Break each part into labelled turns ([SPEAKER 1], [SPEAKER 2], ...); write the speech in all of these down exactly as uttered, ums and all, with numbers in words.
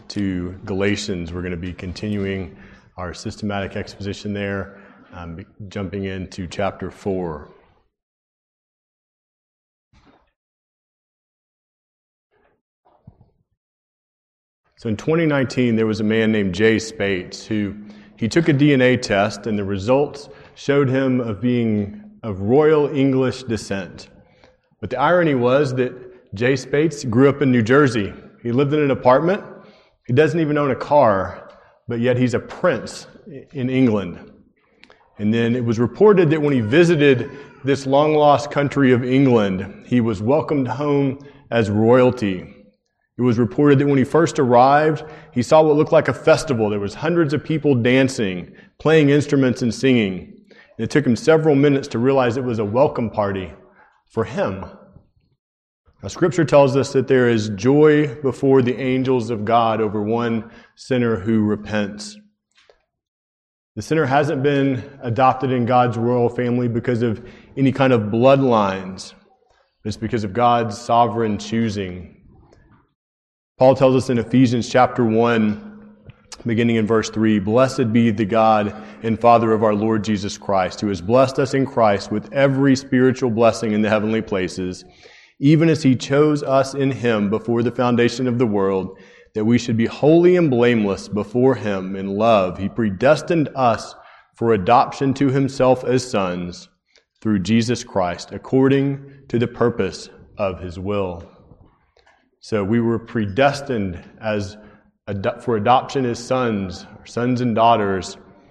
[SPEAKER 1] to Galatians. We're going to be continuing our systematic exposition there, um, jumping into chapter four. So in twenty nineteen, there was a man named Jay Spates who he took a D N A test, and the results showed him of being of royal English descent. But the irony was that Jay Spates grew up in New Jersey. He lived in an apartment. He doesn't even own a car, but yet he's a prince in England. And then it was reported that when he visited this long-lost country of England, he was welcomed home as royalty. It was reported that when he first arrived, he saw what looked like a festival. There was hundreds of people dancing, playing instruments and singing. And it took him several minutes to realize it was a welcome party for him. Now, Scripture tells us that there is joy before the angels of God over one sinner who repents. The sinner hasn't been adopted in God's royal family because of any kind of bloodlines. It's because of God's sovereign choosing. Paul tells us in Ephesians chapter one, beginning in verse three, "Blessed be the God and Father of our Lord Jesus Christ, who has blessed us in Christ with every spiritual blessing in the heavenly places, even as He chose us in Him before the foundation of the world, that we should be holy and blameless before Him in love. He predestined us for adoption to Himself as sons through Jesus Christ, according to the purpose of His will." So we were predestined as for adoption as sons, sons and daughters,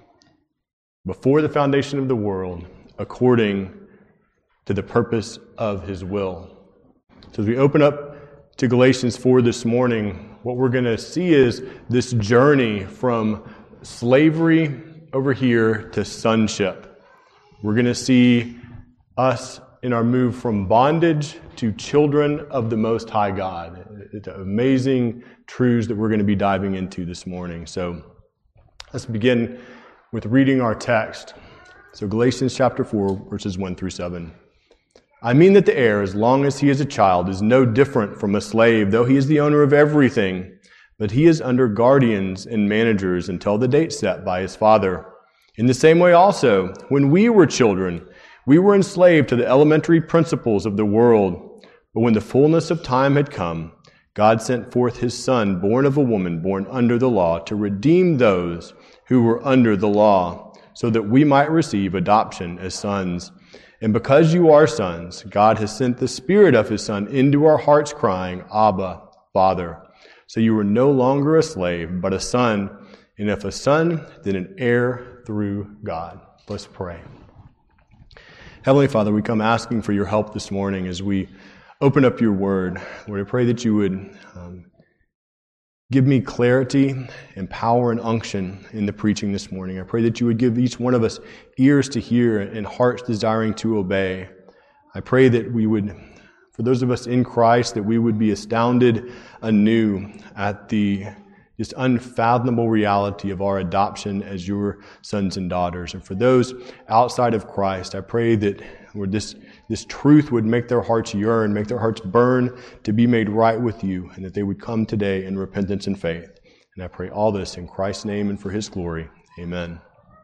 [SPEAKER 1] before the foundation of the world, according to the purpose of His will. So as we open up to Galatians four this morning, what we're going to see is this journey from slavery over here to sonship. We're going to see us in our move from bondage to children of the Most High God. It's amazing truths that we're going to be diving into this morning. So let's begin with reading our text. So Galatians chapter four, verses one through seven. "I mean that the heir, as long as he is a child, is no different from a slave, though he is the owner of everything. But he is under guardians and managers until the date set by his father. In the same way also, when we were children, we were enslaved to the elementary principles of the world. But when the fullness of time had come, God sent forth His Son, born of a woman, born under the law, to redeem those who were under the law, so that we might receive adoption as sons. And because you are sons, God has sent the Spirit of His Son into our hearts, crying, 'Abba, Father.' So you are no longer a slave, but a son, and if a son, then an heir through God." Let's pray. Heavenly Father, we come asking for your help this morning as we open up your word. Lord, I pray that you would um, give me clarity and power and unction in the preaching this morning. I pray that you would give each one of us ears to hear and hearts desiring to obey. I pray that we would, for those of us in Christ, that we would be astounded anew at the just unfathomable reality of our adoption as your sons and daughters. And for those outside of Christ, I pray that Lord, this, this truth would make their hearts yearn, make their hearts burn to be made right with you, and that they would come today in repentance and faith. And I pray all this in Christ's name and for His glory. Amen.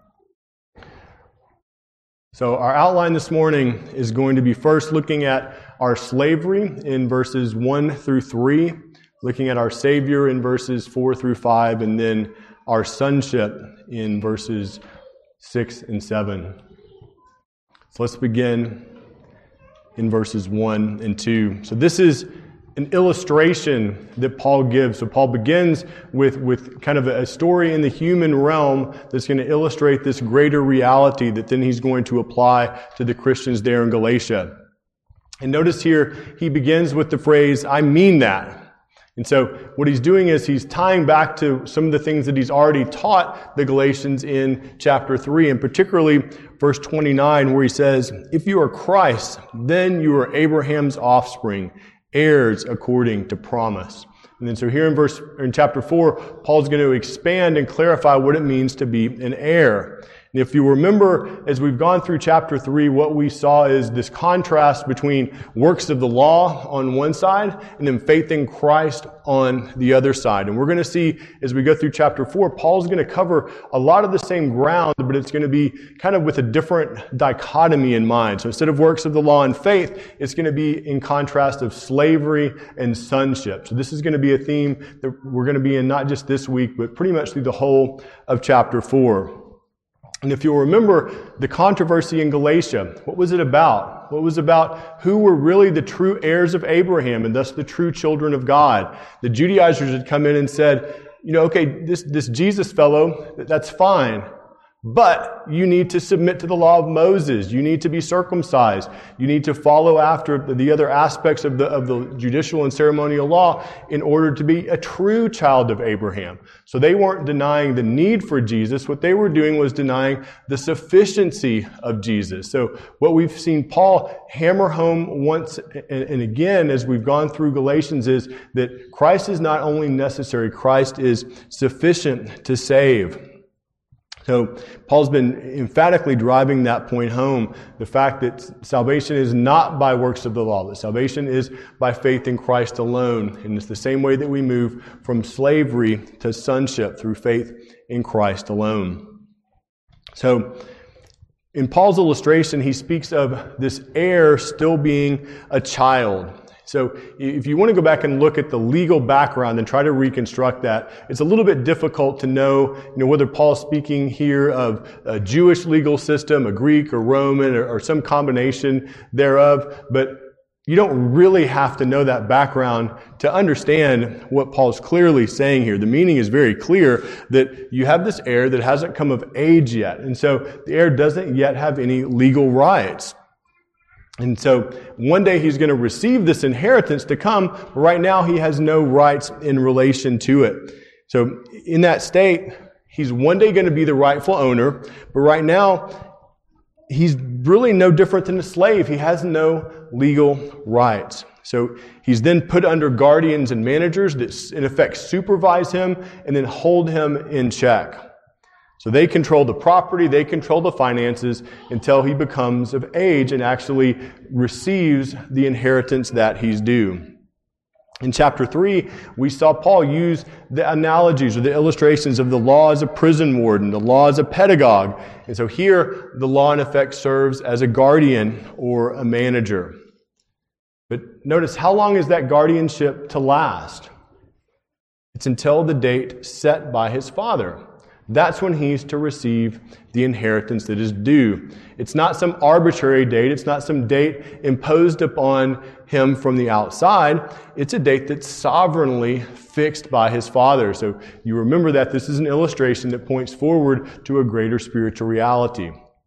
[SPEAKER 1] So our outline this morning is going to be first looking at our slavery in verses one through three, looking at our Savior in verses four through five, and then our sonship in verses six and seven. So let's begin in verses one and two. So this is an illustration that Paul gives. So Paul begins with, with kind of a story in the human realm that's going to illustrate this greater reality that then he's going to apply to the Christians there in Galatia. And notice here, he begins with the phrase, "I mean that." And so what he's doing is he's tying back to some of the things that he's already taught the Galatians in chapter three, and particularly verse twenty-nine, where he says, "If you are Christ, then you are Abraham's offspring, heirs according to promise." And then so here in verse in chapter four, Paul's going to expand and clarify what it means to be an heir. And if you remember, as we've gone through chapter three, what we saw is this contrast between works of the law on one side and then faith in Christ on the other side. And we're going to see, as we go through chapter four, Paul's going to cover a lot of the same ground, but it's going to be kind of with a different dichotomy in mind. So instead of works of the law and faith, it's going to be in contrast of slavery and sonship. So this is going to be a theme that we're going to be in not just this week, but pretty much through the whole of chapter four. And if you'll remember the controversy in Galatia, what was it about? What was about who were really the true heirs of Abraham and thus the true children of God? The Judaizers had come in and said, you know, okay, this, this Jesus fellow, that's fine. But you need to submit to the law of Moses. You need to be circumcised. You need to follow after the other aspects of the, of the judicial and ceremonial law in order to be a true child of Abraham. So they weren't denying the need for Jesus. What they were doing was denying the sufficiency of Jesus. So what we've seen Paul hammer home once and again as we've gone through Galatians is that Christ is not only necessary, Christ is sufficient to save. So Paul's been emphatically driving that point home, the fact that salvation is not by works of the law, that salvation is by faith in Christ alone. And it's the same way that we move from slavery to sonship through faith in Christ alone. So in Paul's illustration, he speaks of this heir still being a child. So if you want to go back and look at the legal background and try to reconstruct that, it's a little bit difficult to know, you know, whether Paul's speaking here of a Jewish legal system, a Greek or Roman, or, or some combination thereof. But you don't really have to know that background to understand what Paul's clearly saying here. The meaning is very clear that you have this heir that hasn't come of age yet. And so the heir doesn't yet have any legal rights. And so one day he's going to receive this inheritance to come, but right now he has no rights in relation to it. So in that state, he's one day going to be the rightful owner, but right now he's really no different than a slave. He has no legal rights. So he's then put under guardians and managers that in effect supervise him and then hold him in check. So they control the property, they control the finances until he becomes of age and actually receives the inheritance that he's due. In chapter three, we saw Paul use the analogies or the illustrations of the law as a prison warden, the law as a pedagogue. And so here, the law in effect serves as a guardian or a manager. But notice, how long is that guardianship to last? It's until the date set by his father. That's when he's to receive the inheritance that is due. It's not some arbitrary date. It's not some date imposed upon him from the outside. It's a date that's sovereignly fixed by his father. So you remember that this is an illustration that points forward to a greater spiritual reality.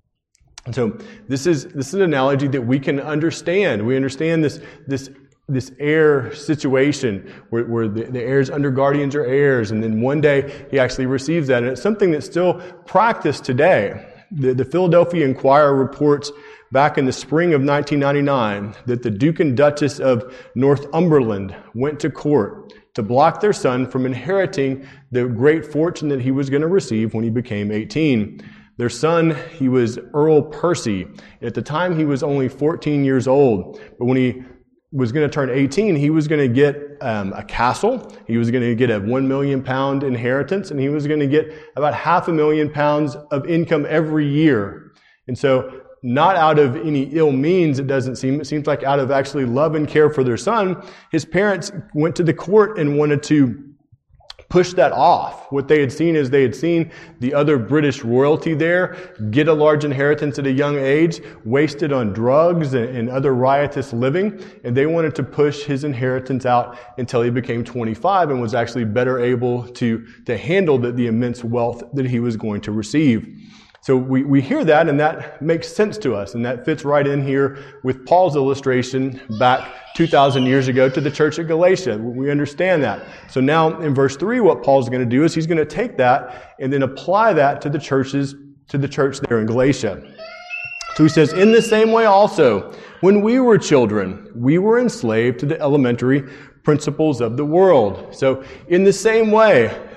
[SPEAKER 1] And so this is this is an analogy that we can understand. We understand this this this heir situation where, where the, the heirs under guardians are heirs, and then one day he actually receives that. And it's something that's still practiced today. The, the Philadelphia Inquirer reports back in the spring of nineteen ninety-nine that the Duke and Duchess of Northumberland went to court to block their son from inheriting the great fortune that he was going to receive when he became eighteen. Their son, he was Earl Percy. At the time, he was only fourteen years old. But when he was going to turn eighteen, he was going to get um, a castle. He was going to get a one million pound inheritance, and he was going to get about half a million pounds of income every year. And so, not out of any ill means, it doesn't seem. It seems like out of actually love and care for their son, his parents went to the court and wanted to push that off. What they had seen is they had seen the other British royalty there get a large inheritance at a young age, wasted on drugs and, and other riotous living, and they wanted to push his inheritance out until he became twenty-five and was actually better able to, to handle the, the immense wealth that he was going to receive. So we, we hear that, and that makes sense to us, and that fits right in here with Paul's illustration back two thousand years ago to the church at Galatia. We understand that. So now in verse three, what Paul's going to do is he's going to take that and then apply that to the churches, to the church there in Galatia. So he says, in the same way also, when we were children, we were enslaved to the elementary principles of the world. So in the same way,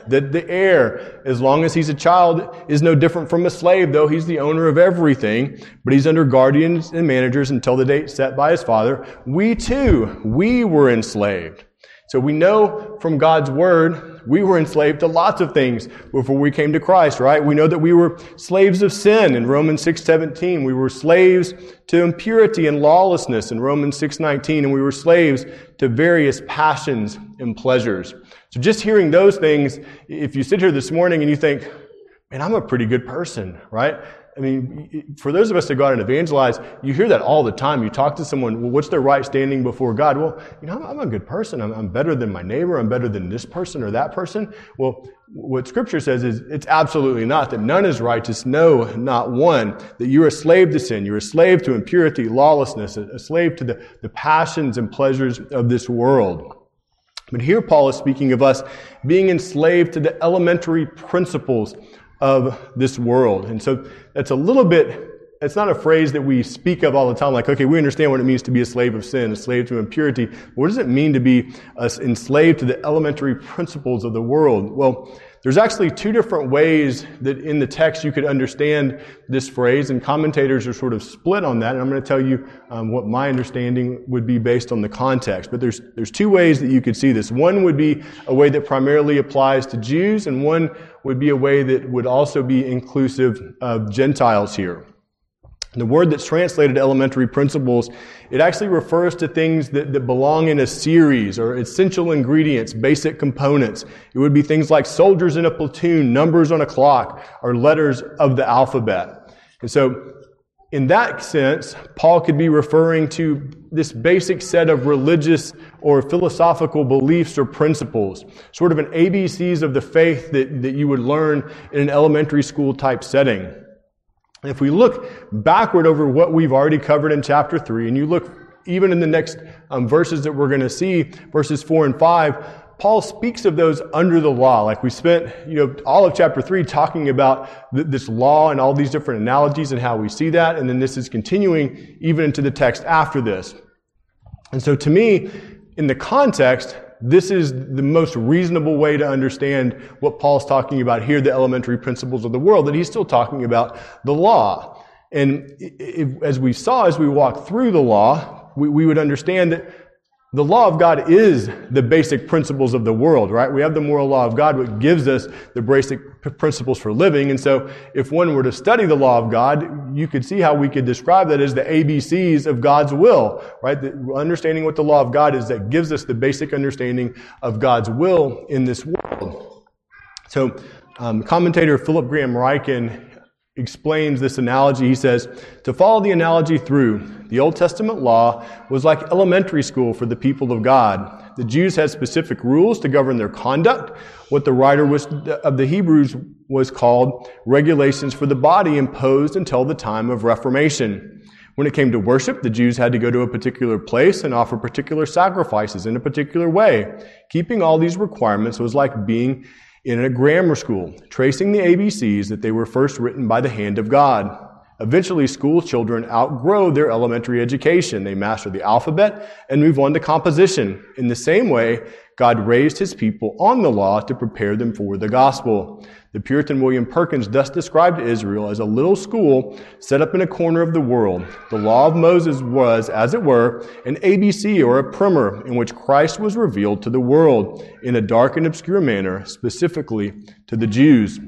[SPEAKER 1] That the heir, as long as he's a child, is no different from a slave, though he's the owner of everything, but he's under guardians and managers until the date set by his father. We too, we were enslaved. So we know from God's Word, we were enslaved to lots of things before we came to Christ, right? We know that we were slaves of sin in Romans six seventeen. We were slaves to impurity and lawlessness in Romans six nineteen. And we were slaves to various passions and pleasures. So just hearing those things, if you sit here this morning and you think, man, I'm a pretty good person, right? I mean, for those of us that go out and evangelize, you hear that all the time. You talk to someone, well, what's their right standing before God? Well, you know, I'm, I'm a good person. I'm, I'm better than my neighbor. I'm better than this person or that person. Well, what Scripture says is it's absolutely not, that none is righteous, no, not one. That you're a slave to sin. You're a slave to impurity, lawlessness, a, a slave to the, the passions and pleasures of this world. But here Paul is speaking of us being enslaved to the elementary principles of this world. And so that's a little bit, it's not a phrase that we speak of all the time, like, okay, we understand what it means to be a slave of sin, a slave to impurity. What does it mean to be uh, enslaved to the elementary principles of the world? Well, there's actually two different ways that in the text you could understand this phrase, and commentators are sort of split on that, and I'm going to tell you um, what my understanding would be based on the context. But there's there's two ways that you could see this. One would be a way that primarily applies to Jews, and one would be a way that would also be inclusive of Gentiles here. The word that's translated elementary principles, it actually refers to things that, that belong in a series or essential ingredients, basic components. It would be things like soldiers in a platoon, numbers on a clock, or letters of the alphabet. And so, in that sense, Paul could be referring to this basic set of religious or philosophical beliefs or principles, sort of an A B Cs of the faith that, that you would learn in an elementary school type setting. If we look backward over what we've already covered in chapter three, and you look even in the next um, verses that we're going to see, verses four and five, Paul speaks of those under the law. Like we spent, you know, all of chapter three talking about th- this law and all these different analogies and how we see that. And then this is continuing even into the text after this. And so to me, in the context, this is the most reasonable way to understand what Paul's talking about here, the elementary principles of the world, that he's still talking about the law. And if, as we saw, as we walked through the law, we, we would understand that the law of God is the basic principles of the world, right? We have the moral law of God, which gives us the basic principles for living. And so if one were to study the law of God, you could see how we could describe that as the A B Cs of God's will, right? The understanding what the law of God is that gives us the basic understanding of God's will in this world. So um, commentator Philip Graham Ryken explains this analogy. He says, to follow the analogy through, the Old Testament law was like elementary school for the people of God. The Jews had specific rules to govern their conduct. What the writer was, of the Hebrews was called regulations for the body imposed until the time of Reformation. When it came to worship, the Jews had to go to a particular place and offer particular sacrifices in a particular way. Keeping all these requirements was like being in a grammar school, tracing the A B Cs that they were first written by the hand of God. Eventually, school children outgrow their elementary education. They master the alphabet and move on to composition. In the same way, God raised His people on the law to prepare them for the gospel. The Puritan William Perkins thus described Israel as a little school set up in a corner of the world. The law of Moses was, as it were, an A B C or a primer in which Christ was revealed to the world in a dark and obscure manner, specifically to the Jews.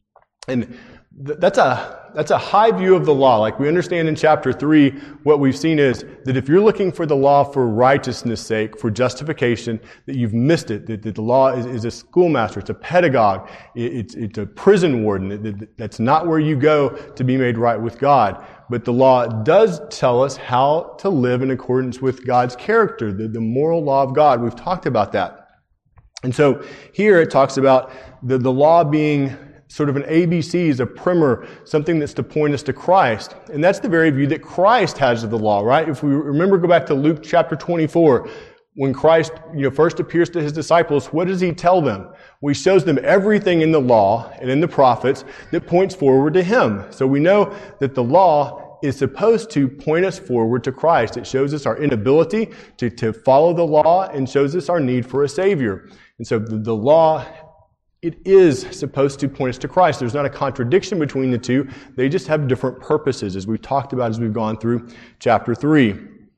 [SPEAKER 1] And th- that's a That's a high view of the law. Like we understand in chapter three, what we've seen is that if you're looking for the law for righteousness' sake, for justification, that you've missed it, that, that the law is, is a schoolmaster, it's a pedagogue, it, it's, it's a prison warden. That, that, that's not where you go to be made right with God. But the law does tell us how to live in accordance with God's character, the, the moral law of God. We've talked about that. And so here it talks about the, the law being sort of an A B Cs, a primer, something that's to point us to Christ. And that's the very view that Christ has of the law, right? If we remember, go back to Luke chapter twenty-four, when Christ, you know, first appears to His disciples, what does He tell them? Well, He shows them everything in the law and in the prophets that points forward to Him. So we know that the law is supposed to point us forward to Christ. It shows us our inability to, to follow the law and shows us our need for a Savior. And so the, the law it is supposed to point us to Christ. There's not a contradiction between the two. They just have different purposes, as we've talked about as we've gone through chapter three.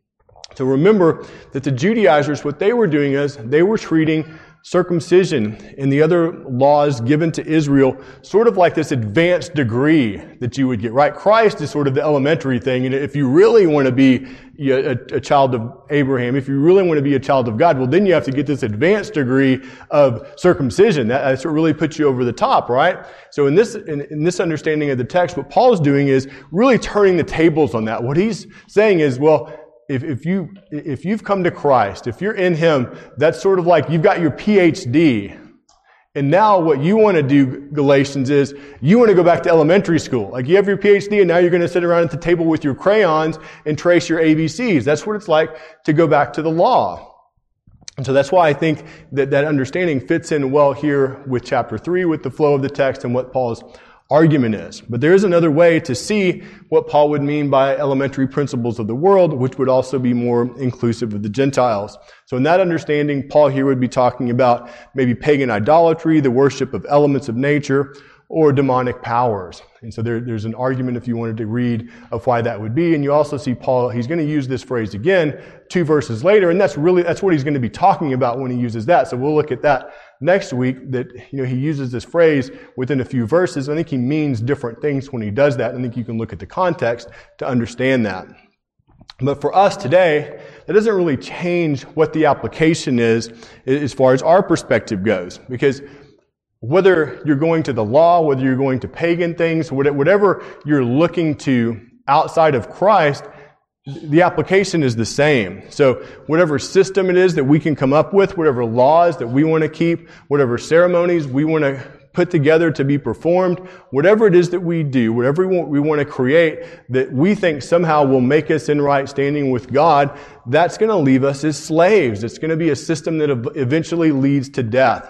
[SPEAKER 1] So remember that the Judaizers, what they were doing is they were treating circumcision and the other laws given to Israel sort of like this advanced degree that you would get, right? Christ is sort of the elementary thing. And if you really want to be a, a child of Abraham, if you really want to be a child of God, well, then you have to get this advanced degree of circumcision. That, that's what really puts you over the top, right? So in this, in, in this understanding of the text, what Paul is doing is really turning the tables on that. What he's saying is, well, If, if you, if you've come to Christ, if you're in Him, that's sort of like you've got your P H D. And now what you want to do, Galatians, is you want to go back to elementary school. Like you have your P H D and now you're going to sit around at the table with your crayons and trace your A B Cs. That's what it's like to go back to the law. And so that's why I think that that understanding fits in well here with chapter three, with the flow of the text and what Paul's argument is. But there is another way to see what Paul would mean by elementary principles of the world, which would also be more inclusive of the Gentiles. So in that understanding, Paul here would be talking about maybe pagan idolatry, the worship of elements of nature, or demonic powers. And so there, there's an argument, if you wanted to read, of why that would be. And you also see Paul, he's going to use this phrase again two verses later, and that's really, that's what he's going to be talking about when he uses that. So we'll look at that next week, that, you know, he uses this phrase within a few verses. I think he means different things when he does that. I think you can look at the context to understand that. But for us today, that doesn't really change what the application is as far as our perspective goes. Because whether you're going to the law, whether you're going to pagan things, whatever you're looking to outside of Christ, the application is the same. So whatever system it is that we can come up with, whatever laws that we want to keep, whatever ceremonies we want to put together to be performed, whatever it is that we do, whatever we want, we want to create that we think somehow will make us in right standing with God, that's going to leave us as slaves. It's going to be a system that eventually leads to death.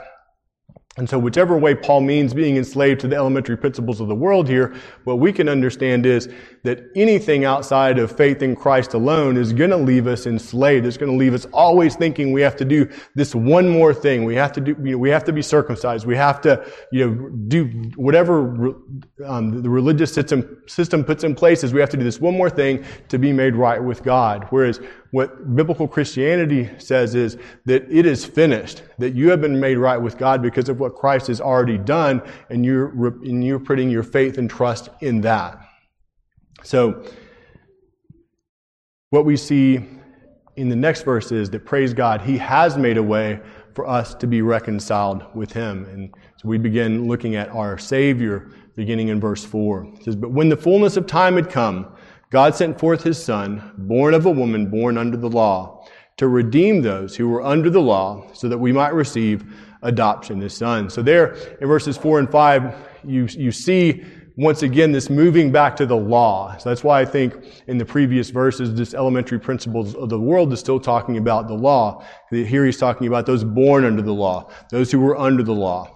[SPEAKER 1] And so whichever way Paul means being enslaved to the elementary principles of the world here, what we can understand is that anything outside of faith in Christ alone is going to leave us enslaved. It's going to leave us always thinking we have to do this one more thing. We have to do, you know, we have to be circumcised. We have to, you know, do whatever um, the religious system, system puts in place is we have to do this one more thing to be made right with God. Whereas what biblical Christianity says is that it is finished, that you have been made right with God because of what Christ has already done, and you're, and you're putting your faith and trust in that. So, what we see in the next verse is that, praise God, He has made a way for us to be reconciled with Him. And so we begin looking at our Savior, beginning in verse four. It says, "But when the fullness of time had come, God sent forth His Son, born of a woman, born under the law, to redeem those who were under the law, so that we might receive adoption as sons." So there, in verses four and five, you, you see, once again, this moving back to the law. So that's why I think in the previous verses, this elementary principles of the world is still talking about the law. Here he's talking about those born under the law, those who were under the law.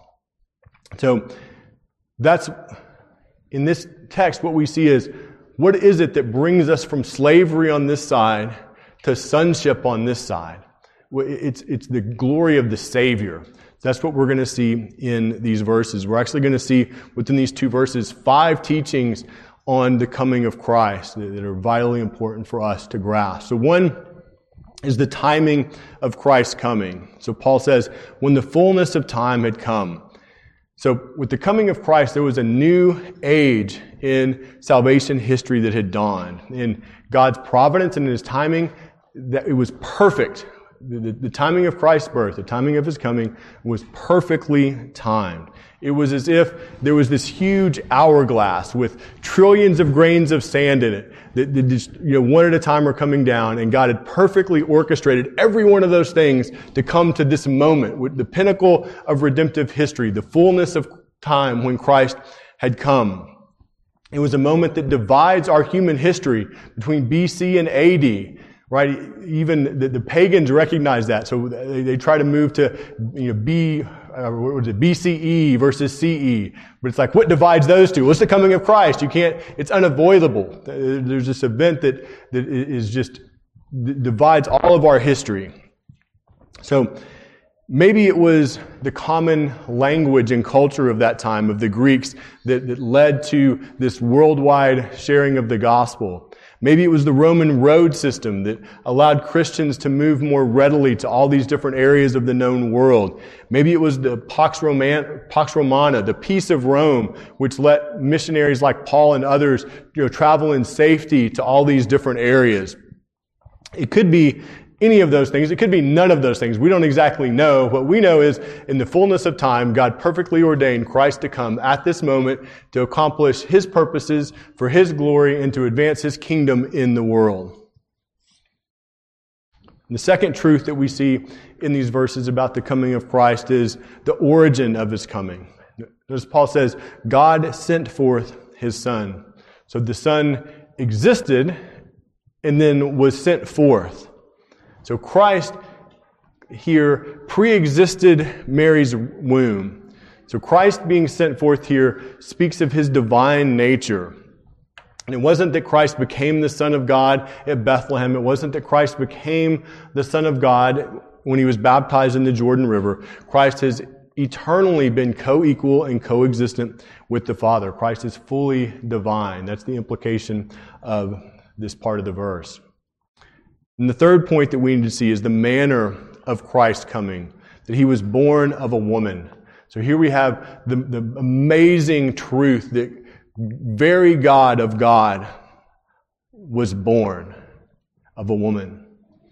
[SPEAKER 1] So that's, in this text, what we see is, what is it that brings us from slavery on this side to sonship on this side? It's, it's the glory of the Savior. That's what we're going to see in these verses. We're actually going to see within these two verses five teachings on the coming of Christ that are vitally important for us to grasp. So one is the timing of Christ's coming. So Paul says, when the fullness of time had come. So with the coming of Christ, there was a new age in salvation history that had dawned. In God's providence and in His timing, that it was perfect. The, the, the timing of Christ's birth, the timing of His coming was perfectly timed. It was as if there was this huge hourglass with trillions of grains of sand in it that, that just, you know, one at a time were coming down, and God had perfectly orchestrated every one of those things to come to this moment, with the pinnacle of redemptive history, the fullness of time when Christ had come. It was a moment that divides our human history between B C and A D. Right? Even the, the pagans recognize that. So they, they try to move to, you know, B, uh, what was it, B C E versus C E. But it's like, what divides those two? What's the coming of Christ? You can't, it's unavoidable. There's this event that, that is just, that divides all of our history. So Maybe it was the common language and culture of that time, of the Greeks, that, that led to this worldwide sharing of the gospel. Maybe it was the Roman road system that allowed Christians to move more readily to all these different areas of the known world. Maybe it was the Pax Romana, Pax Romana, the peace of Rome, which let missionaries like Paul and others, you know, travel in safety to all these different areas. It could be any of those things. It could be none of those things. We don't exactly know. What we know is, in the fullness of time, God perfectly ordained Christ to come at this moment to accomplish His purposes for His glory and to advance His kingdom in the world. And the second truth that we see in these verses about the coming of Christ is the origin of His coming. As Paul says, God sent forth His Son. So the Son existed and then was sent forth. So Christ here pre-existed Mary's womb. So Christ being sent forth here speaks of His divine nature. And it wasn't that Christ became the Son of God at Bethlehem. It wasn't that Christ became the Son of God when He was baptized in the Jordan River. Christ has eternally been co-equal and co-existent with the Father. Christ is fully divine. That's the implication of this part of the verse. And the third point that we need to see is the manner of Christ coming, that He was born of a woman. So here we have the, the amazing truth that very God of God was born of a woman.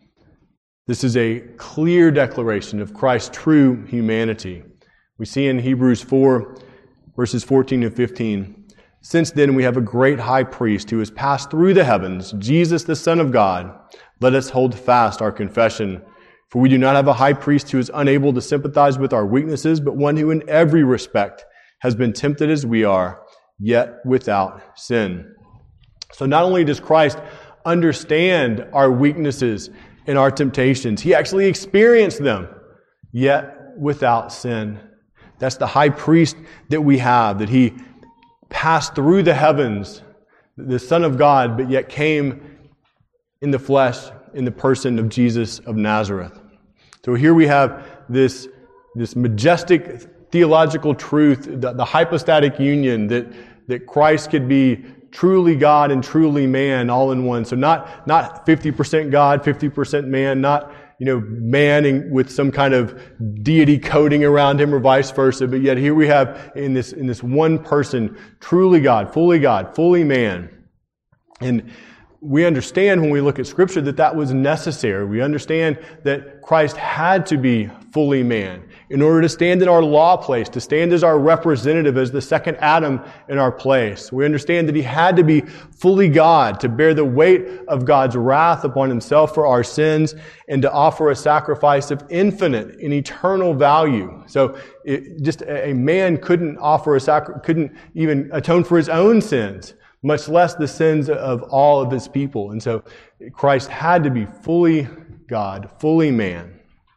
[SPEAKER 1] This is a clear declaration of Christ's true humanity. We see in Hebrews four, verses fourteen and fifteen, "Since then we have a great high priest who has passed through the heavens, Jesus the Son of God. Let us hold fast our confession. For we do not have a high priest who is unable to sympathize with our weaknesses, but one who in every respect has been tempted as we are, yet without sin." So not only does Christ understand our weaknesses and our temptations, He actually experienced them, yet without sin. That's the high priest that we have, that He passed through the heavens, the Son of God, but yet came in the flesh, in the person of Jesus of Nazareth. So here we have this, this majestic theological truth, the, the hypostatic union, that, that Christ could be truly God and truly man all in one. So not, not fifty percent God, fifty percent man, not, you know, man in, with some kind of deity coding around Him or vice versa, but yet here we have in this, in this one person, truly God, fully God, fully man. And we understand when we look at Scripture that that was necessary. We understand that Christ had to be fully man in order to stand in our law place, to stand as our representative, as the second Adam in our place. We understand that He had to be fully God to bear the weight of God's wrath upon Himself for our sins and to offer a sacrifice of infinite and eternal value. So it, just a man couldn't offer a sacri- couldn't even atone for his own sins, much less the sins of all of His people. And so Christ had to be fully God, fully man.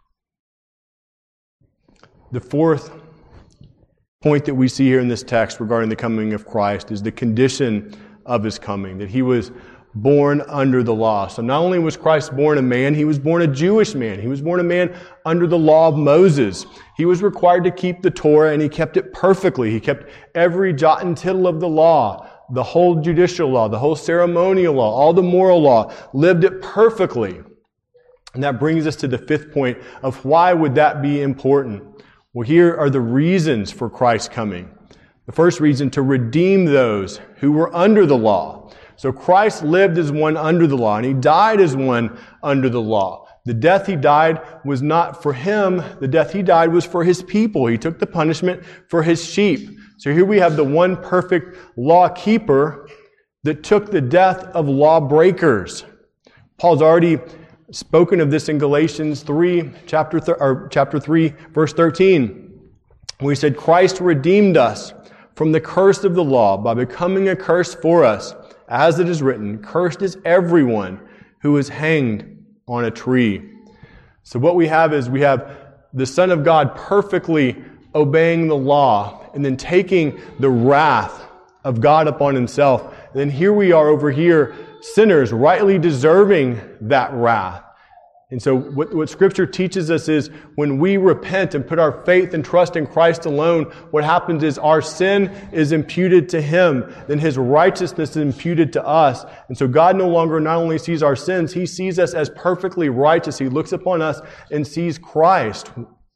[SPEAKER 1] The fourth point that we see here in this text regarding the coming of Christ is the condition of His coming, that He was born under the law. So not only was Christ born a man, He was born a Jewish man. He was born a man under the law of Moses. He was required to keep the Torah, and He kept it perfectly. He kept every jot and tittle of the law, the whole judicial law, the whole ceremonial law, all the moral law, lived it perfectly. And that brings us to the fifth point of why would that be important? Well, here are the reasons for Christ's coming. The first reason, to redeem those who were under the law. So Christ lived as one under the law, and He died as one under the law. The death He died was not for Him. The death He died was for His people. He took the punishment for His sheep. So here we have the one perfect law keeper that took the death of lawbreakers. Paul's already spoken of this in Galatians three, chapter th- or chapter three, verse thirteen. We said, Christ redeemed us from the curse of the law by becoming a curse for us. As it is written, cursed is everyone who is hanged on a tree. So what we have is we have the Son of God perfectly obeying the law and then taking the wrath of God upon Himself. And then here we are over here, sinners rightly deserving that wrath. And so what, what Scripture teaches us is when we repent and put our faith and trust in Christ alone, what happens is our sin is imputed to Him, then His righteousness is imputed to us. And so God no longer not only sees our sins, He sees us as perfectly righteous. He looks upon us and sees Christ.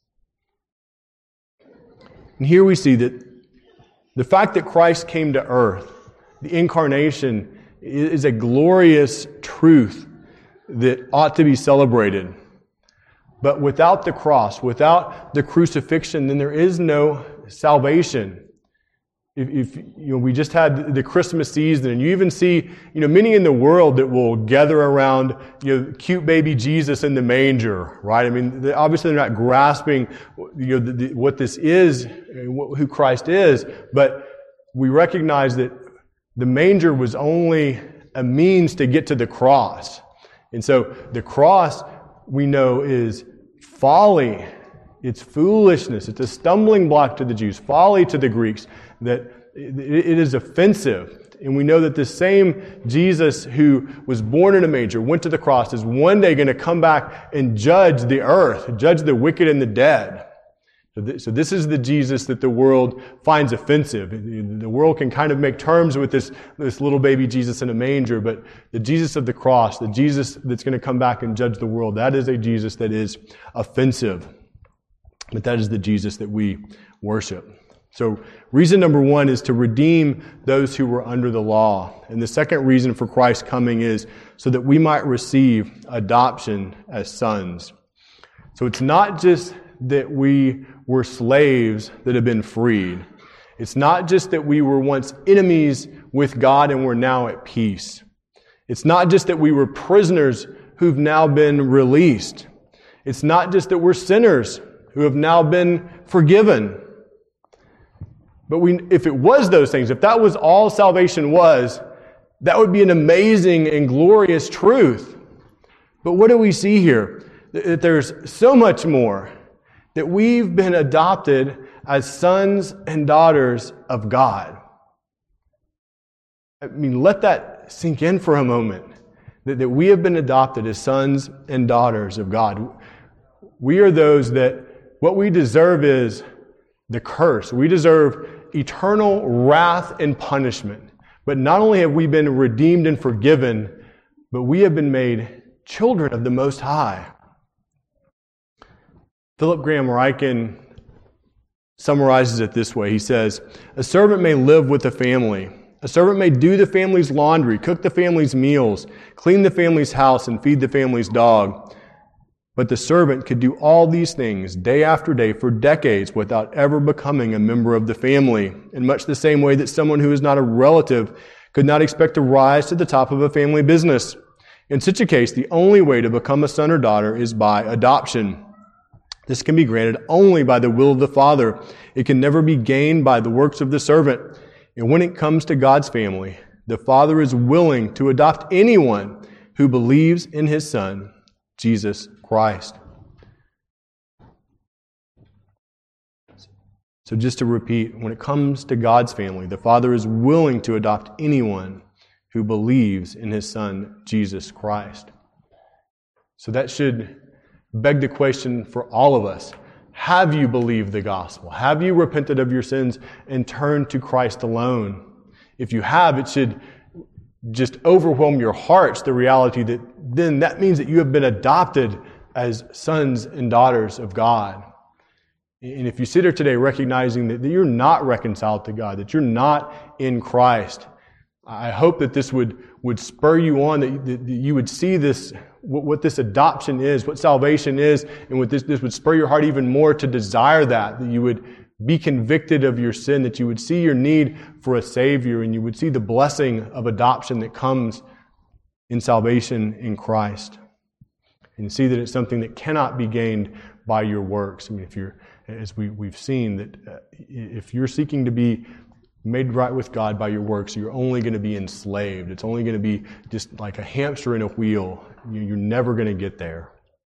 [SPEAKER 1] And here we see that the fact that Christ came to earth, the incarnation, is a glorious truth that ought to be celebrated. But without the cross, without the crucifixion, then there is no salvation. If, if you know, we just had the Christmas season, and you even see, you know, many in the world that will gather around, you know, cute baby Jesus in the manger, right? I mean, they, obviously they're not grasping, you know, the, the, what this is, who Christ is, but we recognize that the manger was only a means to get to the cross. And so the cross, we know, is folly. It's foolishness. It's a stumbling block to the Jews, folly to the Greeks, that it is offensive. And we know that the same Jesus who was born in a manger, went to the cross, is one day going to come back and judge the earth, judge the wicked and the dead. So this is the Jesus that the world finds offensive. The world can kind of make terms with this, this little baby Jesus in a manger, but the Jesus of the cross, the Jesus that's going to come back and judge the world, that is a Jesus that is offensive. But that is the Jesus that we worship. So reason number one is to redeem those who were under the law. And the second reason for Christ's coming is so that we might receive adoption as sons. So it's not just that we were slaves that have been freed. It's not just that we were once enemies with God and we're now at peace. It's not just that we were prisoners who've now been released. It's not just that we're sinners who have now been forgiven. But we, if it was those things, if that was all salvation was, that would be an amazing and glorious truth. But what do we see here? That there's so much more. That we've been adopted as sons and daughters of God. I mean, let that sink in for a moment. That, that we have been adopted as sons and daughters of God. We are those that what we deserve is the curse. We deserve eternal wrath and punishment. But not only have we been redeemed and forgiven, but we have been made children of the Most High. Philip Graham Ryken summarizes it this way. He says, "A servant may live with the family. A servant may do the family's laundry, cook the family's meals, clean the family's house, and feed the family's dog. But the servant could do all these things day after day for decades without ever becoming a member of the family, in much the same way that someone who is not a relative could not expect to rise to the top of a family business. In such a case, the only way to become a son or daughter is by adoption. This can be granted only by the will of the Father. It can never be gained by the works of the servant. And when it comes to God's family, the Father is willing to adopt anyone who believes in His Son, Jesus Christ." So just to repeat, when it comes to God's family, the Father is willing to adopt anyone who believes in His Son, Jesus Christ. So that should beg the question for all of us. Have you believed the gospel? Have you repented of your sins and turned to Christ alone? If you have, it should just overwhelm your hearts, the reality that then that means that you have been adopted as sons and daughters of God. And if you sit here today recognizing that you're not reconciled to God, that you're not in Christ, I hope that this would, would spur you on, that, that you would see this, what, what this adoption is, what salvation is, and what this, this would spur your heart even more to desire that, that you would be convicted of your sin, that you would see your need for a Savior, and you would see the blessing of adoption that comes in salvation in Christ. And see that it's something that cannot be gained by your works. I mean, if you're, as we, we've seen, that uh, if you're seeking to be made right with God by your works, you're only going to be enslaved. It's only going to be just like a hamster in a wheel. You're never going to get there.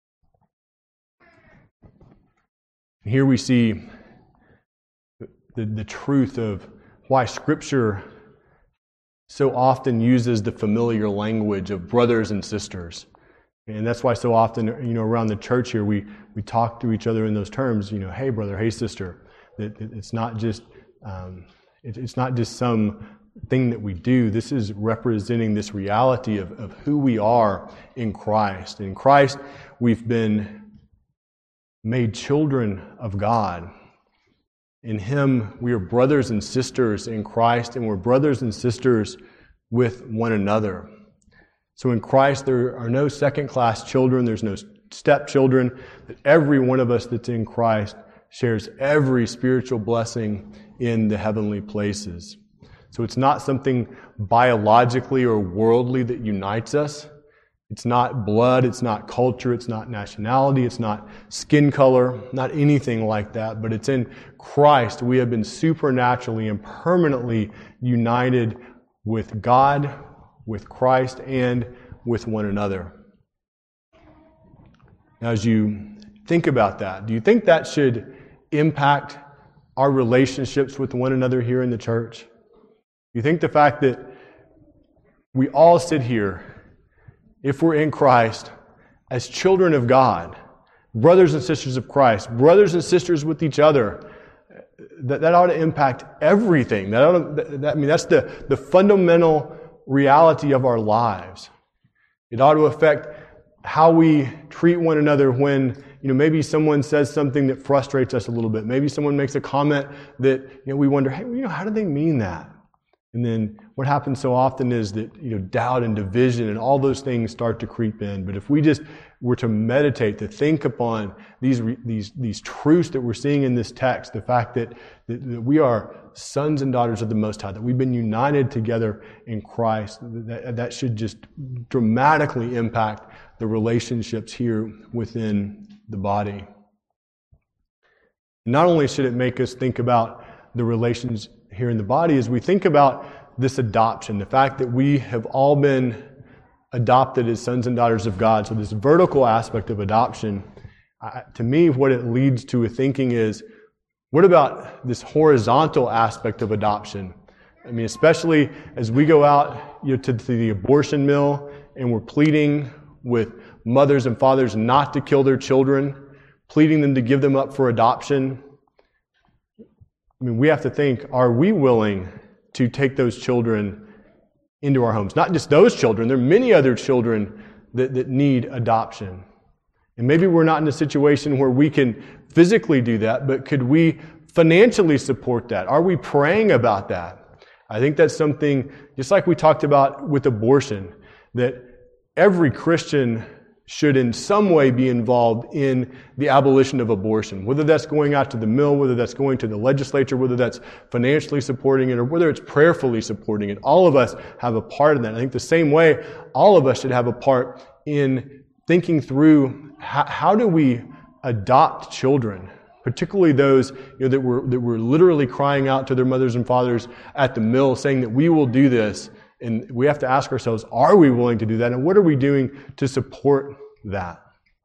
[SPEAKER 1] Here we see the, the truth of why Scripture so often uses the familiar language of brothers and sisters. And that's why so often, you know, around the church here, we, we talk to each other in those terms, you know, hey brother, hey sister. That it's not just um, it, it's not just some thing that we do. This is representing this reality of, of who we are in Christ. In Christ, we've been made children of God. In Him, we are brothers and sisters in Christ, and we're brothers and sisters with one another. So in Christ, there are no second-class children. There's no stepchildren. That every one of us that's in Christ shares every spiritual blessing in the heavenly places. So it's not something biologically or worldly that unites us. It's not blood, it's not culture, it's not nationality, it's not skin color, not anything like that. But it's in Christ we have been supernaturally and permanently united with God, with Christ, and with one another. Now, as you think about that, do you think that should impact our relationships with one another here in the church? You think the fact that we all sit here, if we're in Christ, as children of God, brothers and sisters of Christ, brothers and sisters with each other, that, that ought to impact everything. That, ought to, that I mean, that's the, the fundamental reality of our lives. It ought to affect how we treat one another when, you know, maybe someone says something that frustrates us a little bit. Maybe someone makes a comment that, you know, we wonder, hey, you know, how do they mean that? And then what happens so often is that, you know, doubt and division and all those things start to creep in. But if we just were to meditate, to think upon these these these truths that we're seeing in this text, the fact that, that, that we are sons and daughters of the Most High, that we've been united together in Christ, that, that should just dramatically impact the relationships here within the body. Not only should it make us think about the relations here in the body, as we think about this adoption, the fact that we have all been adopted as sons and daughters of God. So this vertical aspect of adoption, uh, to me, what it leads to a thinking is, what about this horizontal aspect of adoption? I mean, especially as we go out, you know, to, to the abortion mill and we're pleading with mothers and fathers not to kill their children, pleading them to give them up for adoption. I mean, we have to think, are we willing to take those children into our homes? Not just those children, there are many other children that, that need adoption. And maybe we're not in a situation where we can physically do that, but could we financially support that? Are we praying about that? I think that's something, just like we talked about with abortion, that every Christian should in some way be involved in the abolition of abortion. Whether that's going out to the mill, whether that's going to the legislature, whether that's financially supporting it, or whether it's prayerfully supporting it. All of us have a part in that. I think the same way, all of us should have a part in thinking through how, how do we adopt children, particularly those, you know, that were that were literally crying out to their mothers and fathers at the mill, saying that we will do this. And we have to ask ourselves, are we willing to do that? And what are we doing to support that?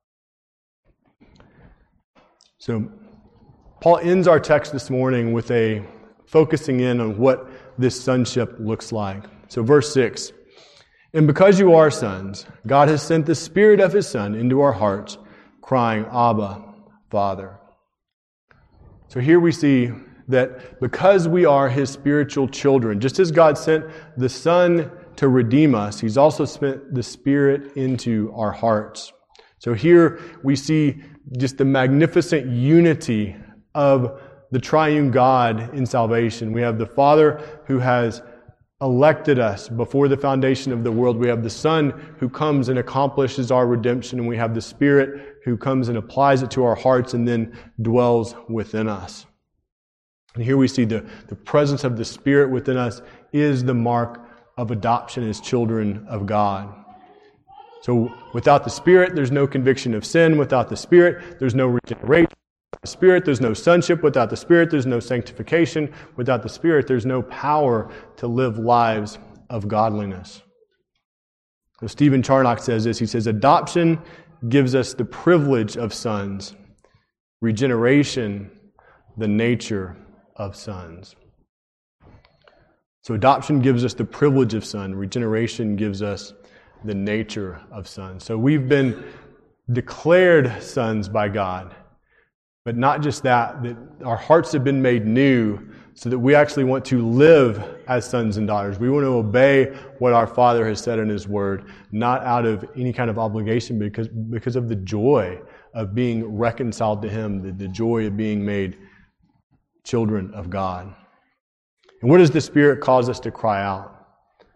[SPEAKER 1] So Paul ends our text this morning with a focusing in on what this sonship looks like. So verse six, and because you are sons, God has sent the Spirit of His Son into our hearts, crying, Abba, Father. So here we see that because we are His spiritual children, just as God sent the Son to redeem us, He's also sent the Spirit into our hearts. So here we see just the magnificent unity of the triune God in salvation. We have the Father who has elected us before the foundation of the world. We have the Son who comes and accomplishes our redemption, and we have the Spirit who comes and applies it to our hearts and then dwells within us. And here we see the, the presence of the Spirit within us is the mark of adoption as children of God. So without the Spirit, there's no conviction of sin. Without the Spirit, there's no regeneration. Without the Spirit, there's no sonship. Without the Spirit, there's no sanctification. Without the Spirit, there's no power to live lives of godliness. So Stephen Charnock says this. He says, adoption gives us the privilege of sons. Regeneration, the nature of sons. So adoption gives us the privilege of son. Regeneration gives us the nature of sons. So we've been declared sons by God. But not just that, that our hearts have been made new so that we actually want to live as sons and daughters. We want to obey what our Father has said in His Word, not out of any kind of obligation, because, because of the joy of being reconciled to Him, the, the joy of being made children of God. And what does the Spirit cause us to cry out?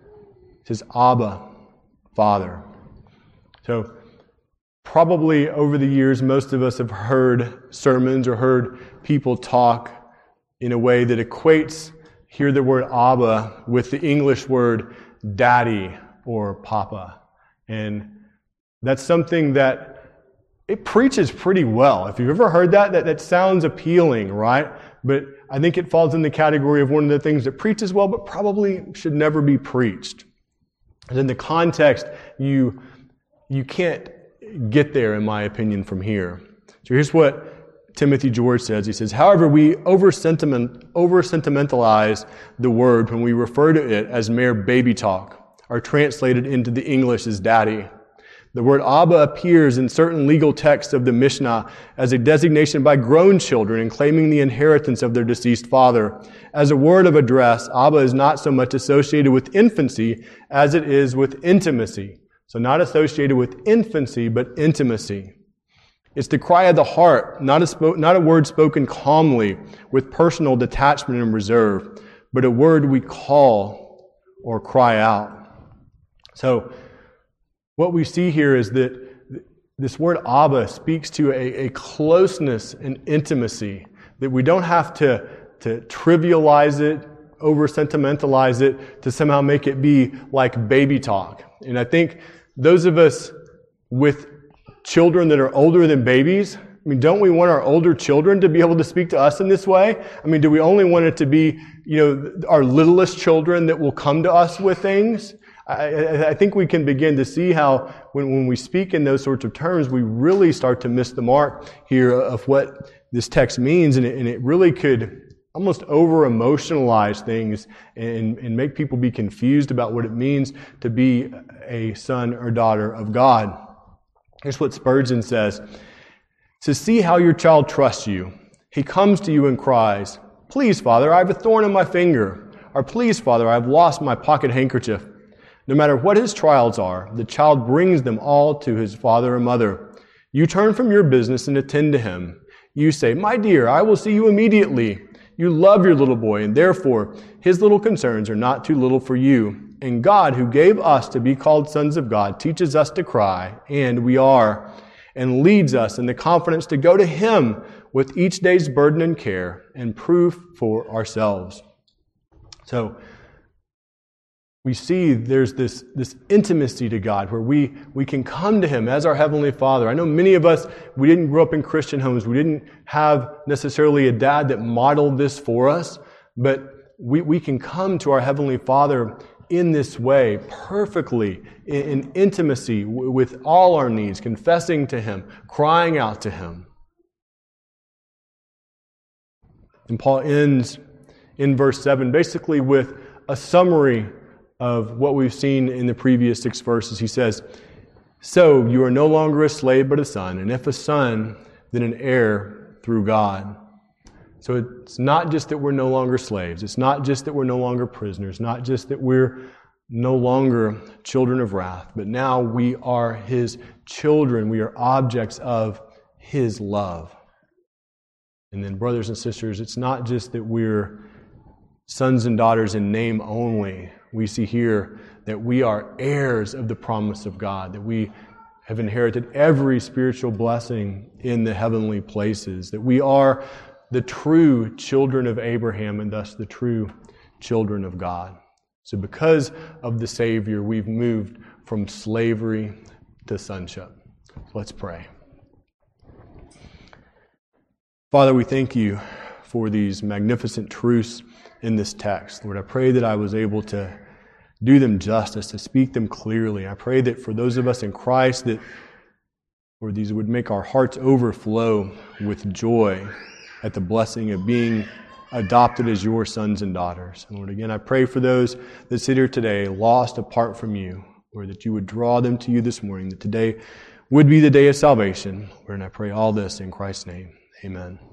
[SPEAKER 1] It says, Abba, Father. So, probably over the years, most of us have heard sermons or heard people talk in a way that equates, hear the word Abba with the English word daddy or papa. And that's something that it preaches pretty well. If you've ever heard that, that, that sounds appealing, right? But I think it falls in the category of one of the things that preaches well, but probably should never be preached. And in the context, you, you can't get there, in my opinion, from here. So here's what Timothy George says. He says, however, we over-sentiment, over-sentimentalize the word when we refer to it as mere baby talk, or translated into the English as daddy. The word Abba appears in certain legal texts of the Mishnah as a designation by grown children in claiming the inheritance of their deceased father. As a word of address, Abba is not so much associated with infancy as it is with intimacy. So not associated with infancy, but intimacy. It's the cry of the heart, not a, spo- not a word spoken calmly with personal detachment and reserve, but a word we call or cry out. So what we see here is that this word Abba speaks to a, a closeness and intimacy that we don't have to, to trivialize it, over-sentimentalize it, to somehow make it be like baby talk. And I think those of us with children that are older than babies, I mean, don't we want our older children to be able to speak to us in this way? I mean, do we only want it to be, you know, our littlest children that will come to us with things? I, I think we can begin to see how when, when we speak in those sorts of terms, we really start to miss the mark here of what this text means, and it, and it really could almost over-emotionalize things and, and make people be confused about what it means to be a son or daughter of God. Here's what Spurgeon says. To see how your child trusts you. He comes to you and cries, please, Father, I have a thorn in my finger. Or please, Father, I have lost my pocket handkerchief. No matter what his trials are, the child brings them all to his father or mother. You turn from your business and attend to him. You say, my dear, I will see you immediately. You love your little boy, and therefore his little concerns are not too little for you. And God, who gave us to be called sons of God, teaches us to cry, and we are, and leads us in the confidence to go to Him with each day's burden and care and proof for ourselves. So, we see there's this, this intimacy to God where we, we can come to Him as our Heavenly Father. I know many of us, we didn't grow up in Christian homes. We didn't have necessarily a dad that modeled this for us, but we, we can come to our Heavenly Father in this way, perfectly, in, in intimacy, w- with all our needs, confessing to Him, crying out to Him. And Paul ends in verse seven basically with a summary of what we've seen in the previous six verses. He says, so you are no longer a slave but a son, and if a son, then an heir through God. So it's not just that we're no longer slaves. It's not just that we're no longer prisoners. Not just that we're no longer children of wrath. But now we are His children. We are objects of His love. And then, brothers and sisters, it's not just that we're sons and daughters in name only. We see here that we are heirs of the promise of God, that we have inherited every spiritual blessing in the heavenly places, that we are the true children of Abraham and thus the true children of God. So because of the Savior, we've moved from slavery to sonship. So let's pray. Father, we thank You for these magnificent truths in this text. Lord, I pray that I was able to do them justice, to speak them clearly. I pray that for those of us in Christ, that Lord, these would make our hearts overflow with joy at the blessing of being adopted as Your sons and daughters. And Lord, again, I pray for those that sit here today lost apart from You. Lord, that you would draw them to you this morning, that today would be the day of salvation. Lord, and I pray all this in Christ's name. Amen.